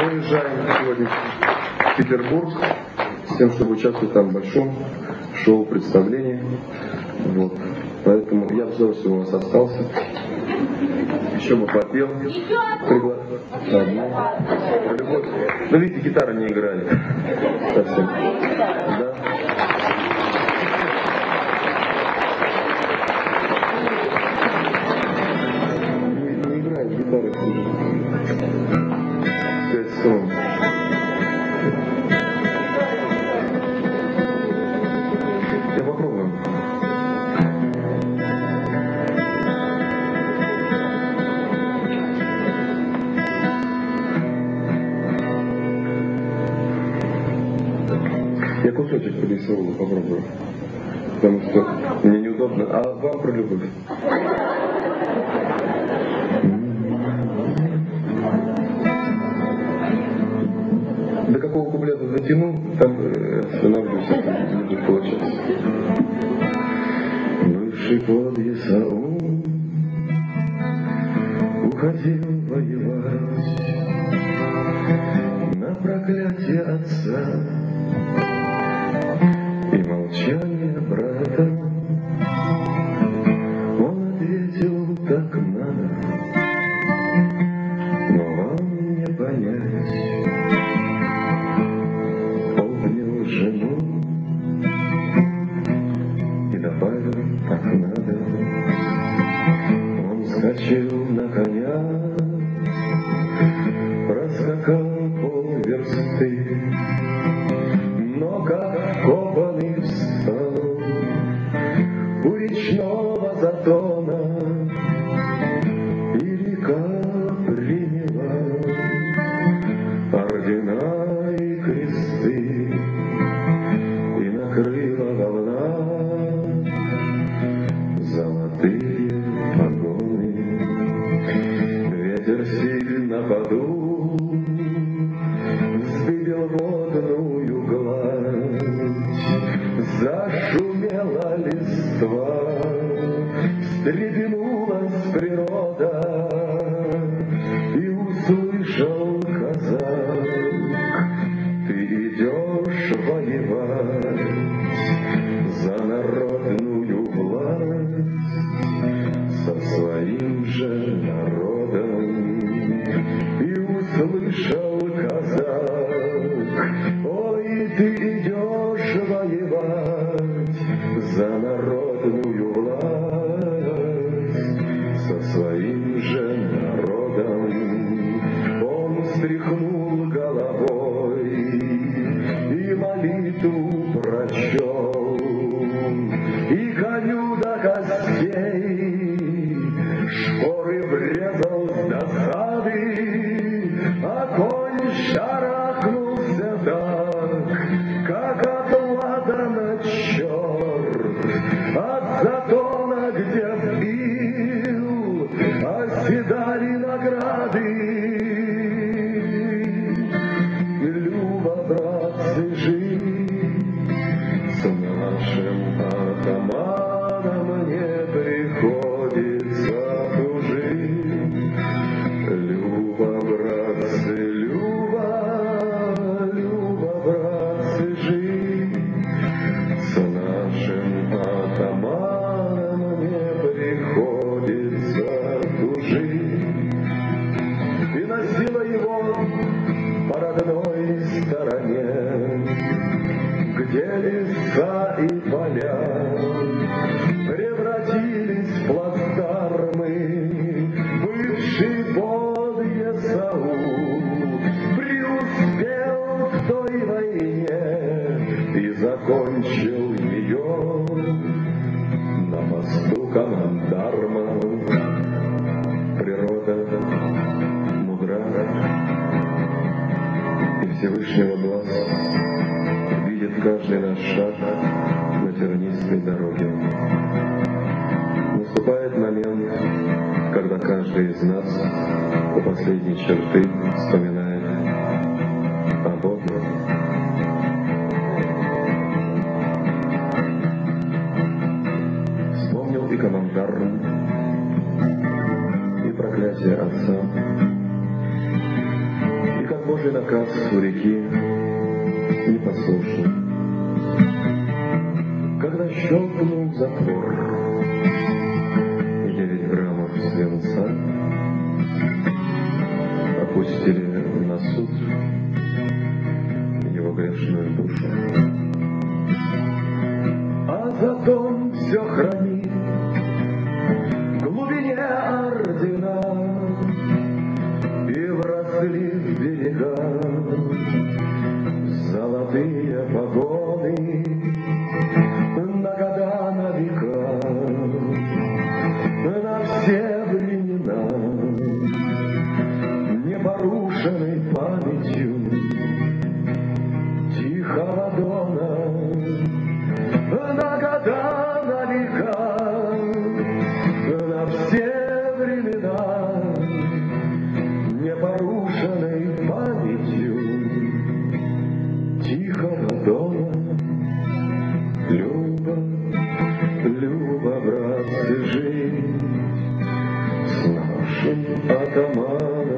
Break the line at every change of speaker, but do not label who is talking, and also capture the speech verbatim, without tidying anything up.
Мы уезжаем сегодня в Петербург с тем, чтобы участвовать там в большом шоу-представлении. Вот. Поэтому я бы с удовольствием у вас остался. Еще бы попел. Пригла... Одну. Любовь. Ну, видите, гитара не играет. Совсем. Да. Не, не играет гитара. Пять струн. Я попробую. Я кусочек подействовал, попробую. Потому что мне неудобно. А вам про любовь. До какого куплета затяну, там э, остановлюсь, это не будет получаться. Бывший подъезд уходил воевать на проклятие отца и молчание брата. Он ответил: так надо, но вам не понять. Обнял жену и добавил: так надо. Он скачал на коня, проскакал полверсты, но как кованый встал у речного затона, и река приняла ордена и кресты, и накрыла волна золотые погоны. Ветер сильно подул, вздыбил водную гладь, зашумела листва, встрепенулась природа, и услышал казак: ты идешь воевать за народную власть со своим же народом. И услышал казак: ой, ты идешь воевать за народную власть со своим же народом. Он встряхнул головой и молитву прочел, и коню до костей шпоры врезал с досады, а конь шарахнулся так, как от ладана черт, от затона, где вбил, оседали награды. Люба, братцы, жить с нашим атаманом не приходится тужить. Люба, братцы, Люба, Люба, братцы, жить с нашим атаманом не приходится тужить. И носила его по родной стороне, где леса и поля превратились в плацдармы. Бывший подъезд преуспел в той войне и закончил ее на посту командарма. Природа мудра, и Всевышнего глаз видит каждый наш шаг на тернистой дороге. Наступает момент, когда каждый из нас у последней черты вспоминает о Боге. Вспомнил и командарм, и проклятие отца, и как Божий наказ у реки непослушный. Когда щелкнул затвор, девять граммов свинца опустили на суд его грешную душу. А затом все хранит в глубине ордена и вросли в берега золотые погоны на года, на века, на все времена, непорушенной памятью тихого дона, на года, на века, на все времена, непорушенной памятью тихого дона. Люба, Люба, братцы, жить с нашим атаманом.